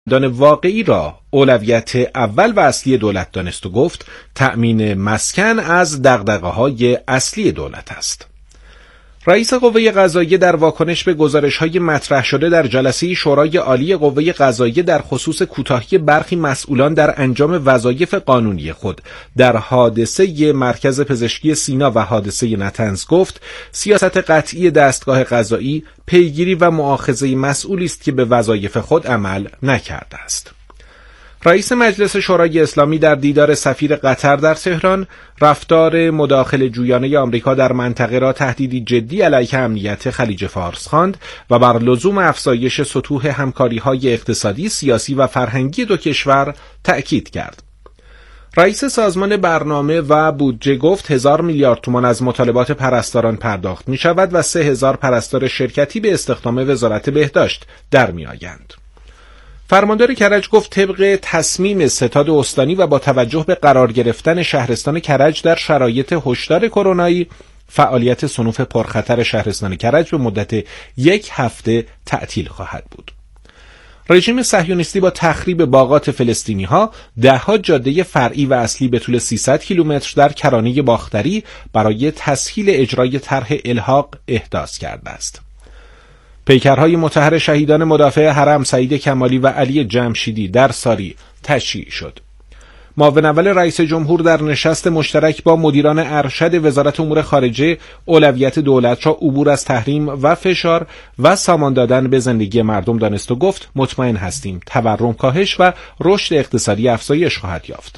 واقعی را اولویت اول و اصلی دولت دانست و گفت تأمین مسکن از دغدغه‌های اصلی دولت است. رئیس قوه قضاییه در واکنش به گزارش‌های مطرح شده در جلسه شورای عالی قوه قضاییه در خصوص کوتاهی برخی مسئولان در انجام وظایف قانونی خود در حادثه مرکز پزشکی سینا و حادثه نطنز گفت سیاست قطعی دستگاه قضایی پیگیری و مؤاخذه مسئولی است که به وظایف خود عمل نکرده است. رئیس مجلس شورای اسلامی در دیدار سفیر قطر در تهران رفتار مداخله جویانه آمریکا در منطقه را تهدیدی جدی علیه امنیت خلیج فارس خواند و بر لزوم افزایش سطوح همکاری‌های اقتصادی، سیاسی و فرهنگی دو کشور تأکید کرد. رئیس سازمان برنامه و بودجه گفت 1000 میلیارد تومان از مطالبات پرستاران پرداخت می شود و 3000 پرستار شرکتی به استخدام وزارت بهداشت در می آیند. فرماندار کرج گفت طبق تصمیم ستاد استانی و با توجه به قرار گرفتن شهرستان کرج در شرایط هشدار کرونایی فعالیت صنوف پرخطر شهرستان کرج به مدت 1 هفته تعطیل خواهد بود. رژیم صهیونیستی با تخریب باغات فلسطینی‌ها ده‌ها جاده فرعی و اصلی به طول 300 کیلومتر در کرانه باختری برای تسهیل اجرای طرح الحاق احداث کرده است. پیکرهای مطهر شهیدان مدافع حرم سعید کمالی و علی جمشیدی در ساری تشییع شد. معاون اول رئیس جمهور در نشست مشترک با مدیران ارشد وزارت امور خارجه اولویت دولت را عبور از تحریم و فشار و سامان دادن به زندگی مردم دانست و گفت مطمئن هستیم تورم کاهش و رشد اقتصادی افزایش خواهد یافت.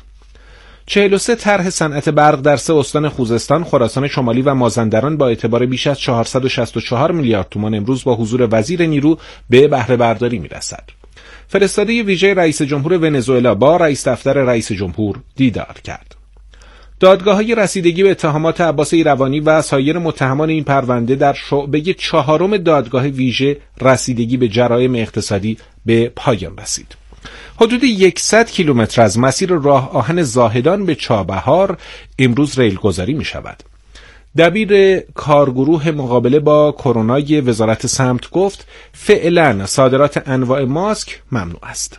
43 طرح صنعت برق در 3 استان خوزستان، خراسان شمالی و مازندران با اعتبار بیش از 464 میلیارد تومان امروز با حضور وزیر نیرو به بهره برداری می‌رسد. فرستاده ویژه رئیس جمهور ونزوئلا با رئیس دفتر رئیس جمهور دیدار کرد. دادگاه‌های رسیدگی به اتهامات عباس ایروانی و سایر متهمان این پرونده در شعبه 4 دادگاه ویژه رسیدگی به جرایم اقتصادی به پایان رسید. حدود 100 کیلومتر از مسیر راه آهن زاهدان به چابهار امروز ریل گذاری می شود. دبیر کارگروه مقابله با کرونای وزارت سمت گفت فعلا صادرات انواع ماسک ممنوع است.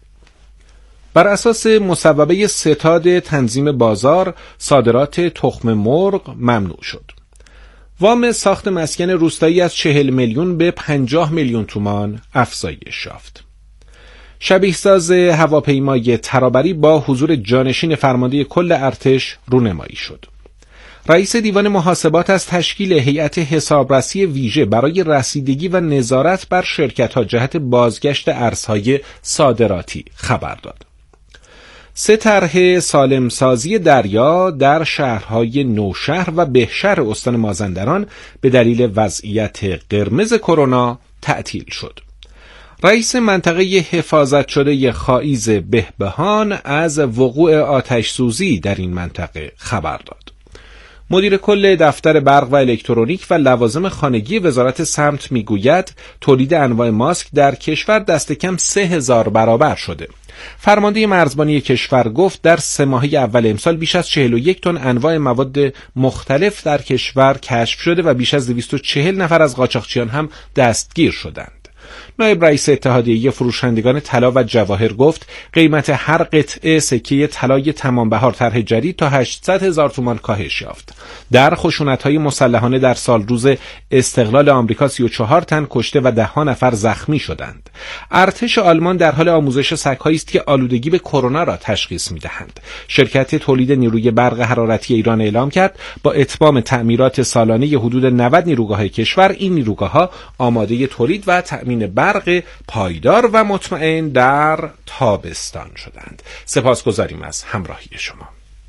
بر اساس مصوبه ستاد تنظیم بازار صادرات تخم مرغ ممنوع شد. وام ساخت مسکن روستایی از 40 میلیون به 50 میلیون تومان افزایش یافت. شبیه‌ساز هواپیمای ترابری با حضور جانشین فرمانده کل ارتش رونمایی شد. رئیس دیوان محاسبات از تشکیل هیئت حسابرسی ویژه برای رسیدگی و نظارت بر شرکت‌ها جهت بازگشت ارزهای صادراتی خبر داد. 3 طرح سالمسازی دریا در شهرهای نوشهر و بهشهر استان مازندران به دلیل وضعیت قرمز کرونا تعطیل شد. رئیس منطقه حفاظت شده خائیز بهبهان از وقوع آتش سوزی در این منطقه خبر داد. مدیر کل دفتر برق و الکترونیک و لوازم خانگی وزارت سمت میگوید تولید انواع ماسک در کشور دست کم 3000 برابر شده. فرمانده مرزبانی کشور گفت در 3 ماهه اول امسال بیش از 41 تن انواع مواد مختلف در کشور کشف شده و بیش از 240 نفر از قاچاقچیان هم دستگیر شدند. نایب رئیس اتحادیه فروشندگان طلا و جواهر گفت قیمت هر قطعه سکه طلای تمام بهار طرح جدید تا 800,000 تومان کاهش یافت. در خشونت‌های مسلحانه در سال روز استقلال آمریکا 34 تن کشته و 10 نفر زخمی شدند. ارتش آلمان در حال آموزش سگ‌هایی است که آلودگی به کرونا را تشخیص می‌دهند. شرکت تولید نیروی برق حرارتی ایران اعلام کرد با اتمام تعمیرات سالانه حدود 90 نیروگاه کشور این نیروگاه‌ها آماده تولید و تأمین برق پایدار و مطمئن در تابستان شدند. سپاسگزاریم از همراهی شما.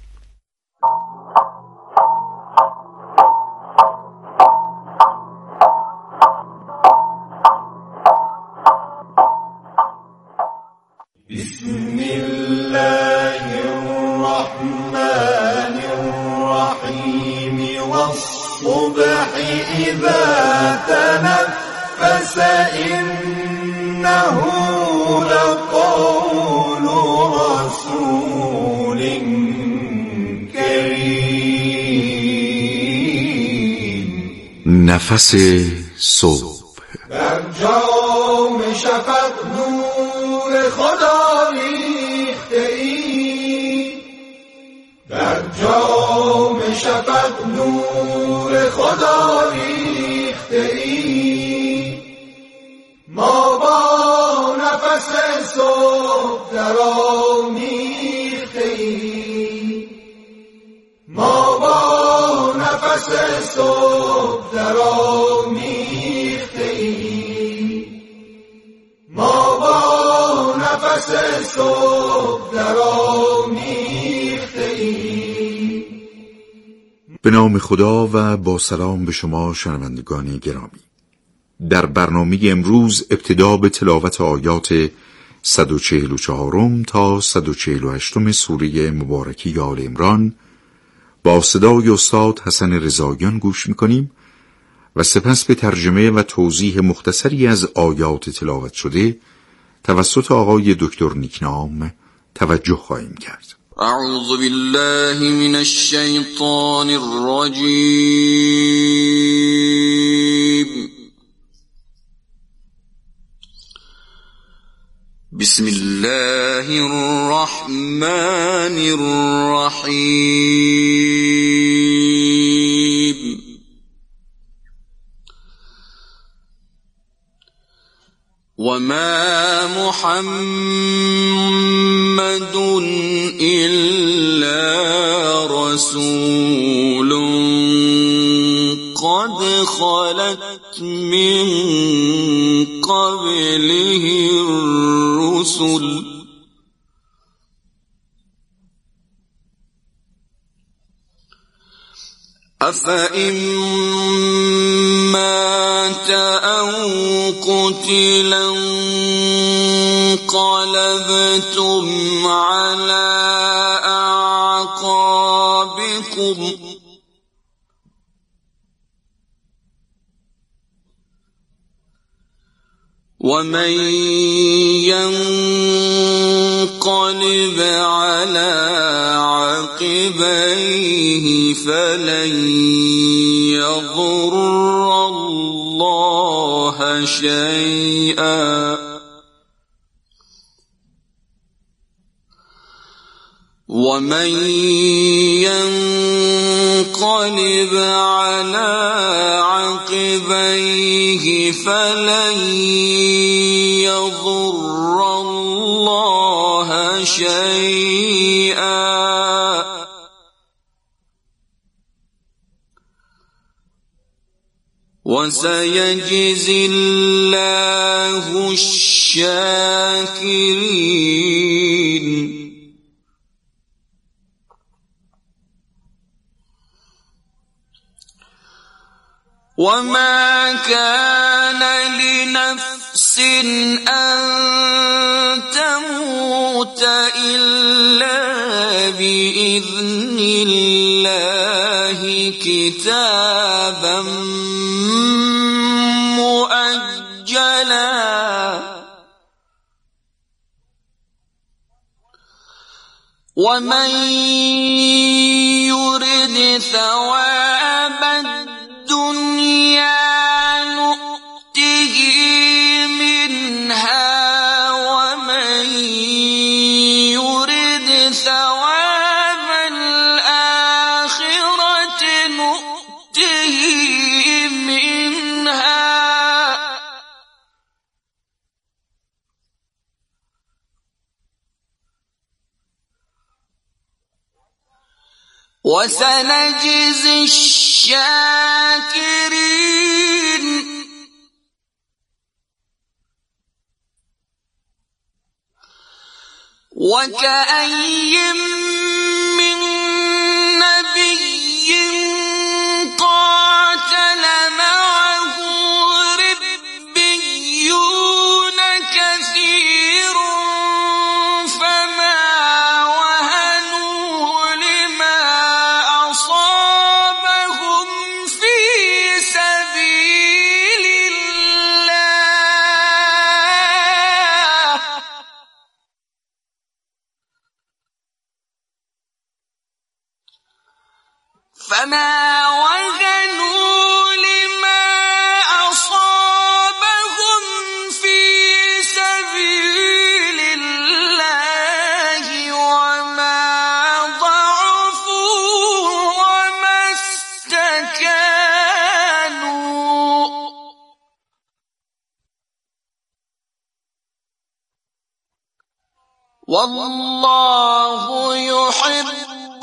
بسم الله الرحمن الرحیم والصبح اذا تنفس إنه لقول رسول كريم. نفس صبح در جام شفق نور خود خدا ریخته ای، در جام شفق نور خدا ریخته ای. ما با نفس صبح درآمیخته ای، ما با نفس صبح درآمیخته ای، ما با نفس صبح درآمیخته ای. به نام خدا و با سلام به شما شنوندگان گرامی. در برنامه امروز ابتدا به تلاوت آیات 144 تا 148 سوره مبارکه آل عمران با صدای استاد حسن رضاییان گوش می‌کنیم و سپس به ترجمه و توضیح مختصری از آیات تلاوت شده توسط آقای دکتر نیکنام توجه خواهیم کرد. اعوذ بالله من الشیطان الرجیم. بسم الله الرحمن الرحیم. وما محمد إلا رسول قد خلت من قبله الرسل أفإن مات أو قتلا انقلبتم على أعقابكم ومن ينقلب على عقبيه فلن يضر الله شيئا ومن ينقلب على عقبيه فلن يضر الله شيئا وسيجزي الله الشاكرين. وما كان لنفس أن تموت إلا بإذن الله كتابا مؤجلا ومن يرد ثواب الدنيا نؤته منها ومن يرد ثواب الآخرة نؤته منها وسنجزي الشاكرين. وكأي من نبي قاتل معه ربيون كثير فما وهنوا لما أصابهم في سبيل الله فما وهنوا لما أصابهم في سبيل الله والله يحب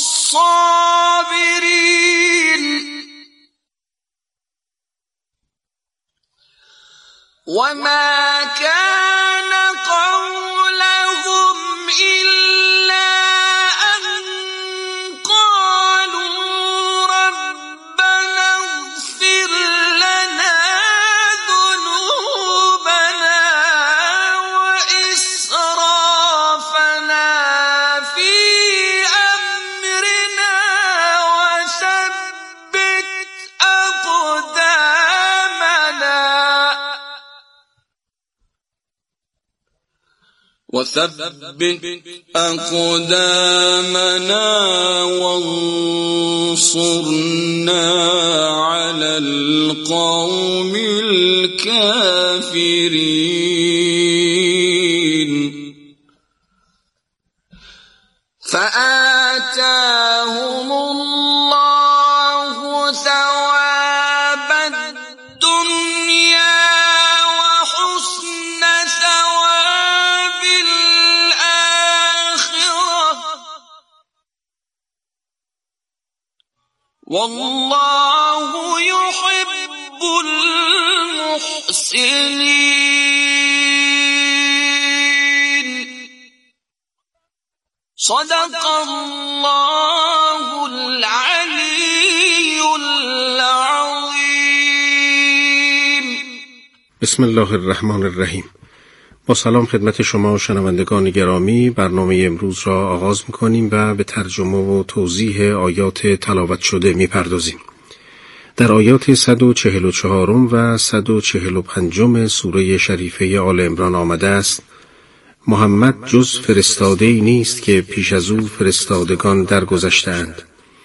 الصابرين وما كان قولهم إلا أن قالوا ربنا اغفر لنا ذنوبنا وإسرافنا في أمرنا وثبت أقدامنا وانصرنا على القوم الكافرين فآتاهم الله ثواب الدنيا وحسن ثواب الآخرة والله يحب المحسنين صدق الله العلی العظیم. بسم الله الرحمن الرحیم. با سلام خدمت شما شنوندگان گرامی، برنامه امروز را آغاز می‌کنیم و به ترجمه و توضیح آیات تلاوت شده می‌پردازیم. در آیات 144 و 145 سوره شریفه آل عمران آمده است: محمد جز فرستاده‌ای نیست که پیش از او فرستادگان درگذشته‌اند.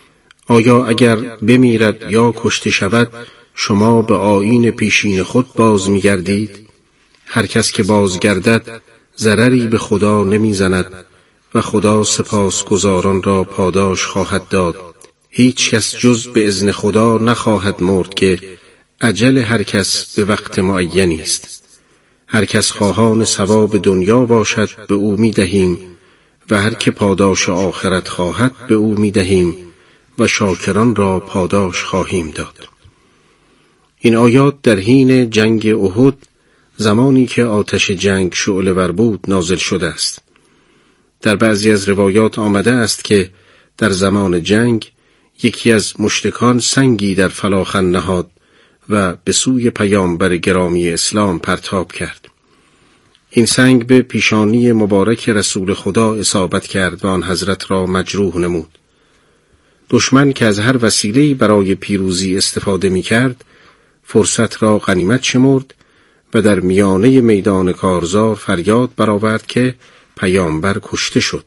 آیا اگر بمیرد یا کشته شود شما به آیین پیشین خود باز می‌گردید؟ هر کس که بازگردد ضرری به خدا نمی‌زند و خدا سپاسگزاران را پاداش خواهد داد. هیچ کس جز به اذن خدا نخواهد مرد که اجل هر کس به وقت معینی است. هر کس خواهان ثواب دنیا باشد به او می‌دهیم و هر که پاداش آخرت خواهد به او می‌دهیم و شاکران را پاداش خواهیم داد. این آیات در حین جنگ احد، زمانی که آتش جنگ شعله‌ور بود، نازل شده است. در بعضی از روایات آمده است که در زمان جنگ یکی از مشرکان سنگی در فلاخن نهاد و به سوی پیامبر گرامی اسلام پرتاب کرد. این سنگ به پیشانی مبارک رسول خدا اصابت کرد و آن حضرت را مجروح نمود. دشمن که از هر وسیله‌ای برای پیروزی استفاده می‌کرد، فرصت را غنیمت شمرد و در میانه میدان کارزار فریاد برآورد که پیامبر کشته شد.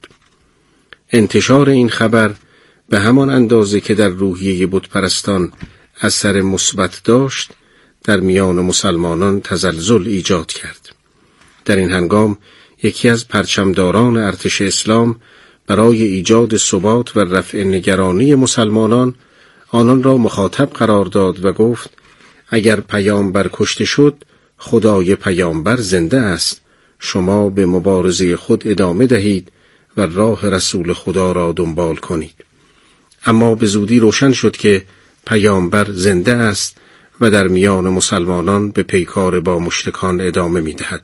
انتشار این خبر به همان اندازه که در روحیه بتپرستان اثر مثبت داشت، در میان مسلمانان تزلزل ایجاد کرد. در این هنگام یکی از پرچمداران ارتش اسلام برای ایجاد ثبات و رفع نگرانی مسلمانان آنان را مخاطب قرار داد و گفت: اگر پیامبر کشته شد، خدای پیامبر زنده است. شما به مبارزه خود ادامه دهید و راه رسول خدا را دنبال کنید. اما به زودی روشن شد که پیامبر زنده است و در میان مسلمانان به پیکار با مشرکان ادامه می‌دهد.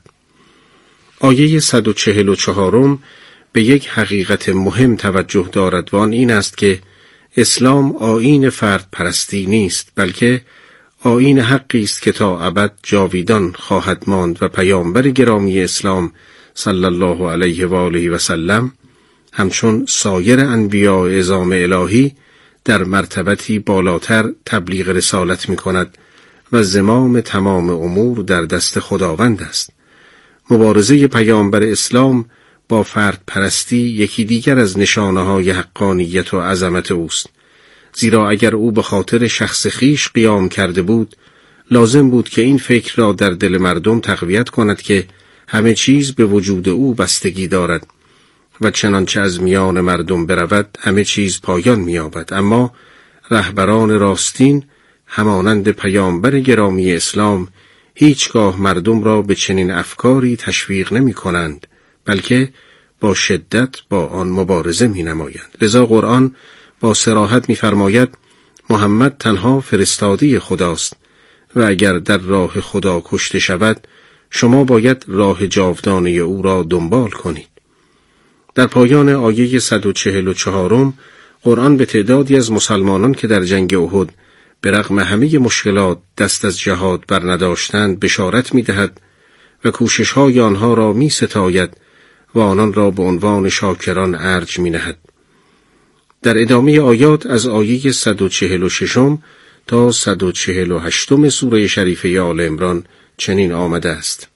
آیه 144 به یک حقیقت مهم توجه دارد و آن این است که اسلام آیین فرد پرستی نیست، بلکه آیین حقی است که تا ابد جاویدان خواهد ماند و پیامبر گرامی اسلام صلی الله علیه و آله و سلم همچون سایر انبیاء عظام الهی در مرتبتی بالاتر تبلیغ رسالت می کند و زمام تمام امور در دست خداوند است. مبارزه پیامبر اسلام با فرد پرستی یکی دیگر از نشانه‌های حقانیت و عظمت اوست، زیرا اگر او به خاطر شخص خیش قیام کرده بود، لازم بود که این فکر را در دل مردم تقویت کند که همه چیز به وجود او بستگی دارد و چنانچه از میان مردم برود همه چیز پایان می‌یابد. اما رهبران راستین همانند پیامبر گرامی اسلام هیچگاه مردم را به چنین افکاری تشویق نمی‌کنند، بلکه با شدت با آن مبارزه می نمایند. لذا قرآن با صراحت می فرماید محمد تنها فرستاده خداست و اگر در راه خدا کشته شود شما باید راه جاودانه او را دنبال کنید. در پایان آیه 144 قرآن به تعدادی از مسلمانان که در جنگ احد به رغم همه مشکلات دست از جهاد بر نداشتند بشارت می دهد و کوشش‌های آنها را می ستاید و آنان را به عنوان شاکران ارج می نهد. در ادامه آیات از آیه 146 تا 148 سوره شریفه آل عمران چنین آمده است: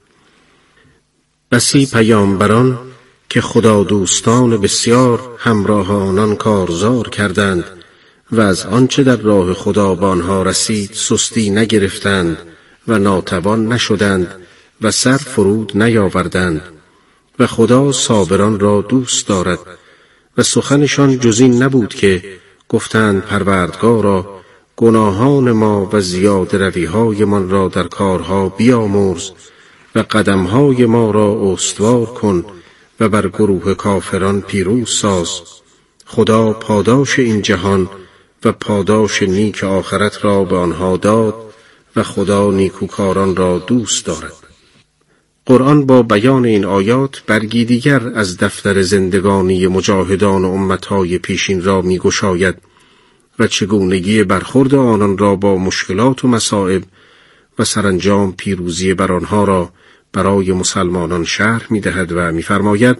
بسی پیامبران که خدا دوستان بسیار همراه آنان کارزار کردند و از آنچه در راه خدا به آنها رسید سستی نگرفتند و ناتوان نشدند و سر فرود نیاوردند و خدا صابران را دوست دارد و سخنشان جز این نبود که گفتند پروردگارا گناهان ما و زیاده رویهای من را در کارها بیامرز و قدمهای ما را استوار کن و بر گروه کافران پیروز ساز. خدا پاداش این جهان و پاداش نیک آخرت را به آنها داد و خدا نیکوکاران را دوست دارد. قرآن با بیان این آیات برگی دیگر از دفتر زندگانی مجاهدان و امتهای پیشین را می گشاید و چگونگی برخورد آنان را با مشکلات و مصائب و سرانجام پیروزی بر آنها را برای مسلمانان شرح می دهد و می فرماید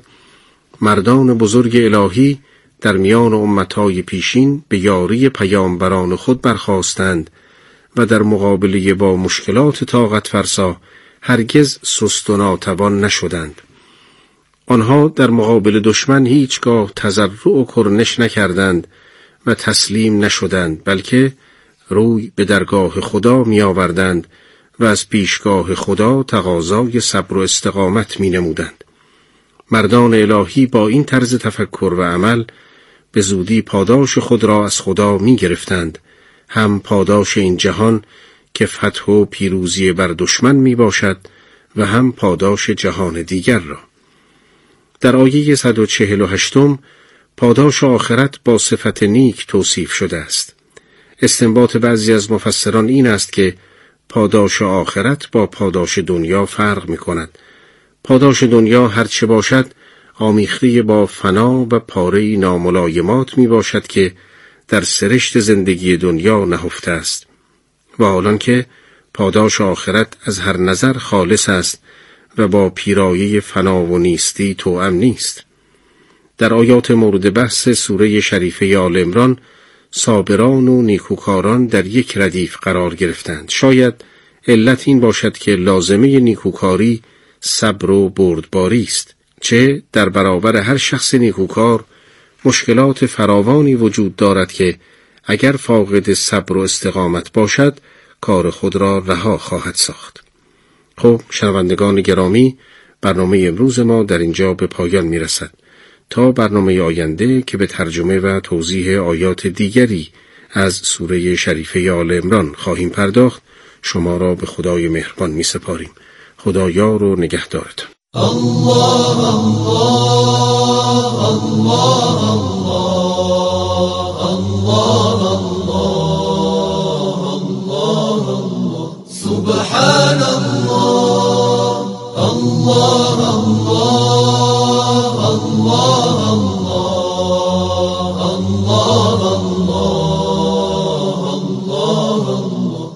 مردان بزرگ الهی در میان امتهای پیشین به یاری پیامبران خود برخاستند و در مقابله با مشکلات طاقت فرسا هرگز سست و ناتوان نشدند. آنها در مقابل دشمن هیچگاه تضرع و کرنش نکردند و تسلیم نشدند، بلکه روی به درگاه خدا می آوردند و از پیشگاه خدا تقاضای صبر و استقامت می نمودند. مردان الهی با این طرز تفکر و عمل به زودی پاداش خود را از خدا می گرفتند، هم پاداش این جهان که فتح و پیروزی بر دشمن می باشد و هم پاداش جهان دیگر را. در آیه 148 پاداش آخرت با صفت نیک توصیف شده است. استنباط بعضی از مفسران این است که پاداش آخرت با پاداش دنیا فرق می کند. پاداش دنیا هرچه باشد آمیخته با فنا و پاره ناملایمات می باشد که در سرشت زندگی دنیا نهفته است و حالان که پاداش آخرت از هر نظر خالص است و با پیرایه فنا و نیستی توأم نیست. در آیات مورد بحث سوره شریفه آل عمران صابران و نیکوکاران در یک ردیف قرار گرفتند. شاید علت این باشد که لازمه نیکوکاری صبر و بردباری است، چه در برابر هر شخص نیکوکار مشکلات فراوانی وجود دارد که اگر فاقد صبر و استقامت باشد کار خود را رها خواهد ساخت. خب شنوندگان گرامی، برنامه امروز ما در اینجا به پایان می رسد. تا برنامه آینده که به ترجمه و توضیح آیات دیگری از سوره شریفه آل عمران خواهیم پرداخت، شما را به خدای مهربان می سپاریم. خدا یار و نگهدارتان. الله الله الله الله الله الله سبحان الله الله الله الله.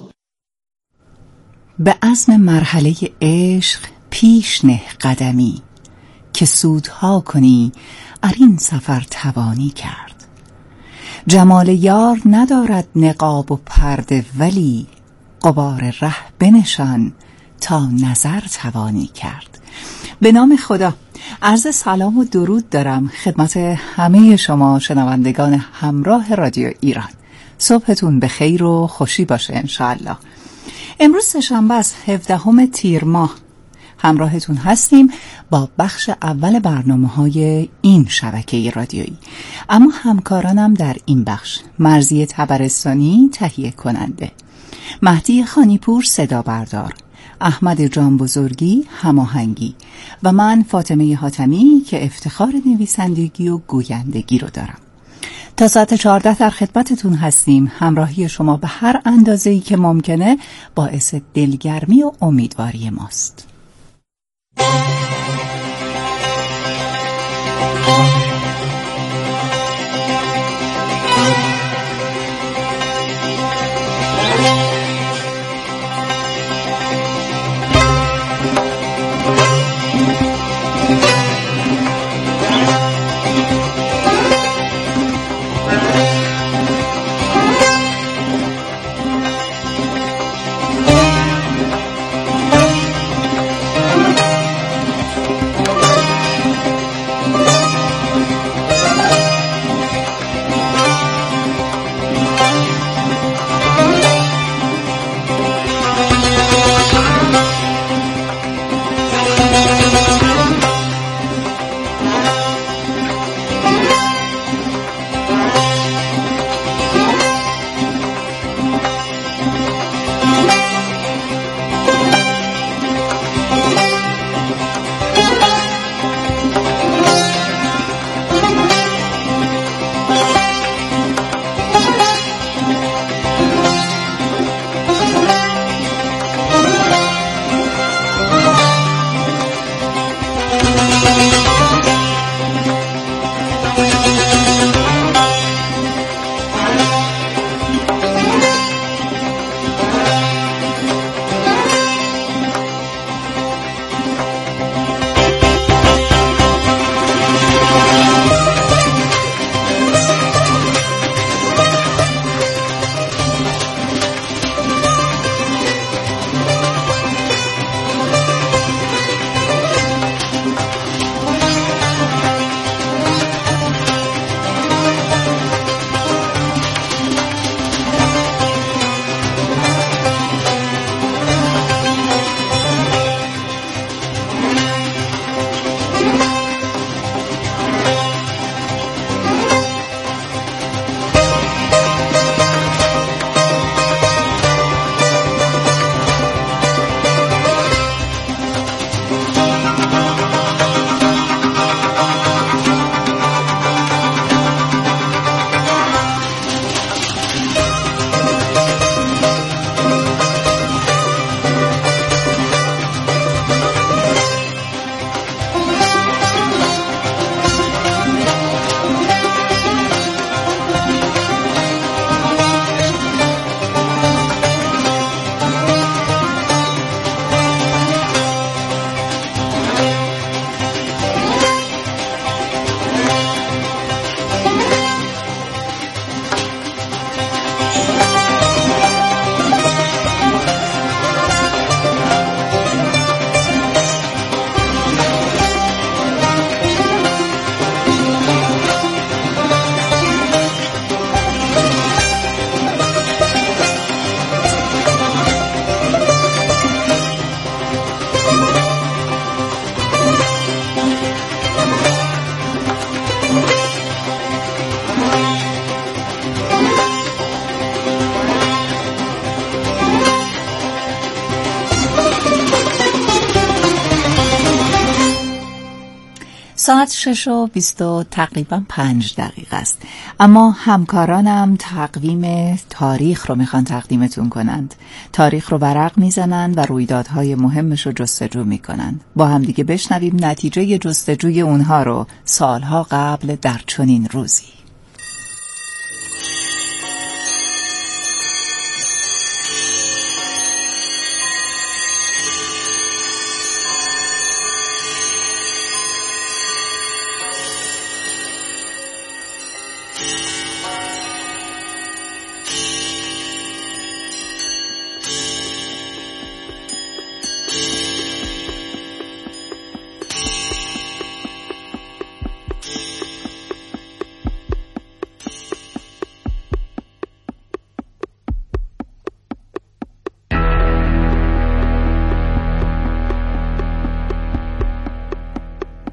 به عزم مرحله عشق پیش نه قدمی که سودها کنی ارین سفر توانی کرد. جمال یار ندارد نقاب و پرده، ولی غبار ره بنشان تا نظر توانی کرد. به نام خدا عرض سلام و درود دارم خدمت همه شما شنوندگان همراه رادیو ایران. صبحتون به خیر و خوشی باشه انشاءالله. امروز سه‌شنبه است 17 تیر ماه. همراهتون هستیم با بخش اول برنامه‌های این شبکه رادیویی. اما همکارانم در این بخش: مرضیه طبرستانی تهیه کننده، مهدی خانیپور صدا بردار، احمد جان بزرگی هماهنگی و من فاطمه حاتمی که افتخار نویسندگی و گویندگی رو دارم. تا ساعت 14 در خدمتتون هستیم. همراهی شما به هر اندازه‌ای که ممکنه باعث دلگرمی و امیدواری ماست. ساعت 6:20 تقریبا 5 دقیقه است. اما همکارانم تقویم تاریخ رو میخوان تقدیمتون کنند. تاریخ رو ورق میزنند و رویدادهای مهمش رو جستجو میکنند. با هم دیگه بشنویم نتیجه جستجوی اونها رو سالها قبل در چنین روزی.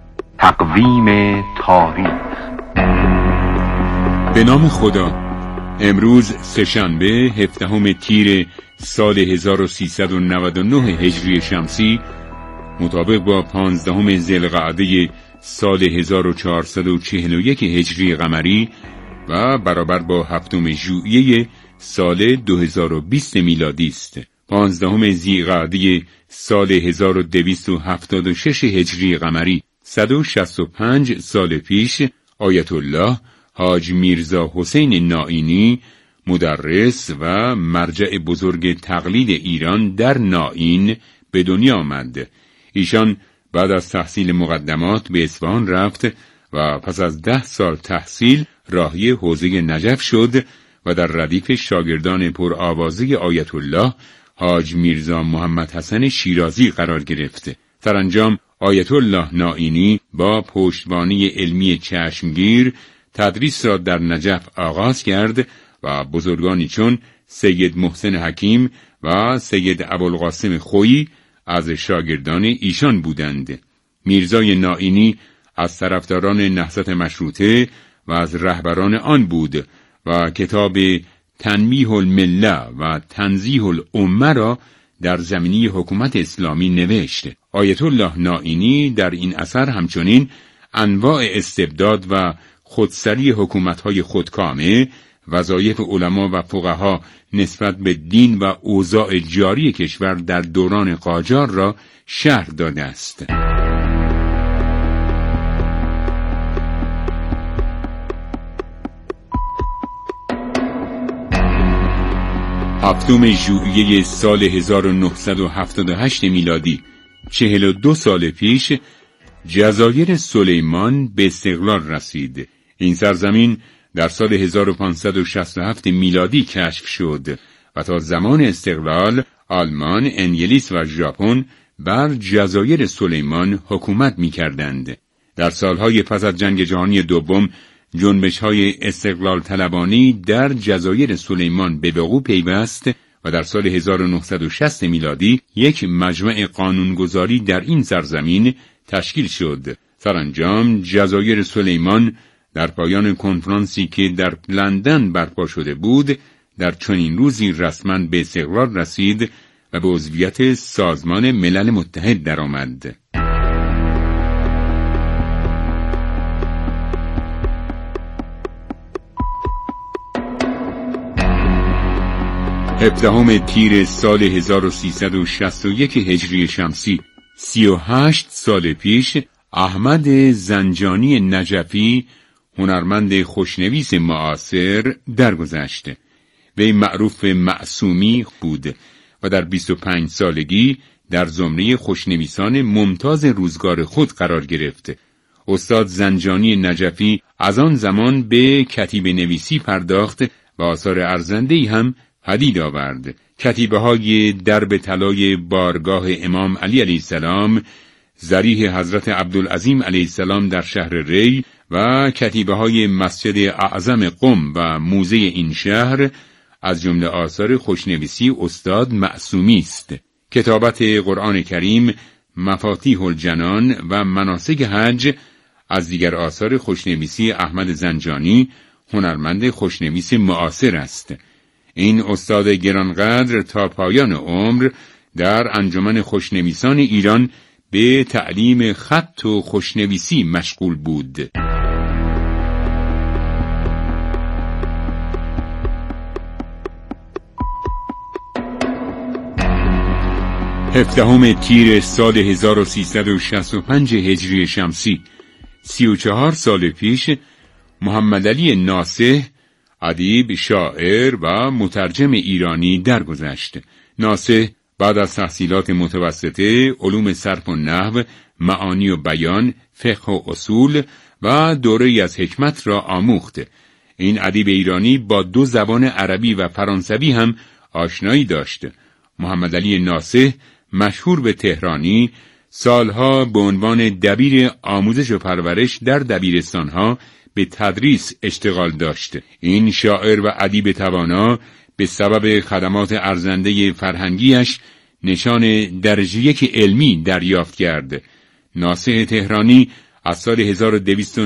تقویم تاریخ. به نام خدا. امروز سه‌شنبه 17 تیر سال 1399 هجری شمسی مطابق با 15 ذوالقعده سال 1441 هجری قمری و برابر با 7 ژوئیه سال 2020 میلادی است. 15 ذیقعده سال 1276 هجری قمری 165 سال پیش آیت الله حاج میرزا حسین نائینی مدرس و مرجع بزرگ تقلید ایران در نائین به دنیا آمد. ایشان بعد از تحصیل مقدمات به اصفهان رفت و پس از 10 سال تحصیل راهی حوزه نجف شد و در ردیف شاگردان پرآوازه آیت الله حاج میرزا محمد حسن شیرازی قرار گرفت. سرانجام آیت الله نائینی با پشتوانه علمی چشمگیر تدریس را در نجف آغاز کرد و بزرگانی چون سید محسن حکیم و سید ابوالقاسم خویی از شاگردان ایشان بودند. میرزای نائینی از طرفداران نهضت مشروطه و از رهبران آن بود و کتاب تنمیه المله و تنزیه الامه را در زمینه حکومت اسلامی نوشت. آیت الله نائینی در این اثر همچنین انواع استبداد و خودسری حکومت‌های خودکامه، وظایف علما و فقها نسبت به دین و اوضاع جاری کشور در دوران قاجار را شرح داده است. هفتم ژوئیه سال 1978 میلادی 42 سال پیش جزایر سلیمان به استقلال رسید. این سرزمین در سال 1567 میلادی کشف شد و تا زمان استقلال آلمان، انگلیس و ژاپن بر جزایر سلیمان حکومت می‌کردند. در سالهای پس از جنگ جهانی دوم جنبش‌های استقلال طلبانی در جزایر سلیمان به وقوع پیوست و در سال 1960 میلادی یک مجمع قانونگذاری در این سرزمین تشکیل شد. سرانجام جزایر سلیمان در پایان کنفرانسی که در لندن برپا شده بود در چنین روزی رسما به استقلال رسید و به عضویت سازمان ملل متحد درآمد. هفدهم تیر سال 1361 هجری شمسی 38 سال پیش احمد زنجانی نجفی هنرمند خوشنویس معاصر درگذشت. وی معروف معصومی بود و در 25 سالگی در زمره خوشنویسان ممتاز روزگار خود قرار گرفت. استاد زنجانی نجفی از آن زمان به کتیبه نویسی پرداخت و آثار ارزنده‌ای هم پدید آورد. کتیبه‌های درب طلای بارگاه امام علی علیه السلام، ضریح حضرت عبدالعظیم علیه السلام در شهر ری و کتیبه‌های مسجد اعظم قم و موزه این شهر از جمله آثار خوشنویسی استاد معصومی است. کتابت قرآن کریم، مفاتیح الجنان و مناسک حج از دیگر آثار خوشنویسی احمد زنجانی، هنرمند خوشنویس معاصر است. این استاد گرانقدر تا پایان عمر در انجمن خوشنویسان ایران به تعلیم خط و خوشنویسی مشغول بود. هفدهم تیر سال 1365 هجری شمسی 34 سال پیش محمدعلی ناصح، ادیب، شاعر و مترجم ایرانی درگذشت. ناصح بعد از تحصیلات متوسطه علوم صرف و نحو، معانی و بیان، فقه و اصول و دوره‌ای از حکمت را آموخت. این ادیب ایرانی با 2 زبان عربی و فرانسوی هم آشنایی داشت. محمدعلی ناصح مشهور به تهرانی سالها به عنوان دبیر آموزش و پرورش در دبیرستانها به تدریس اشتغال داشت. این شاعر و ادیب توانا به سبب خدمات ارزنده فرهنگیش نشان درجه 1 علمی دریافت کرد. ناصح تهرانی از سال 1200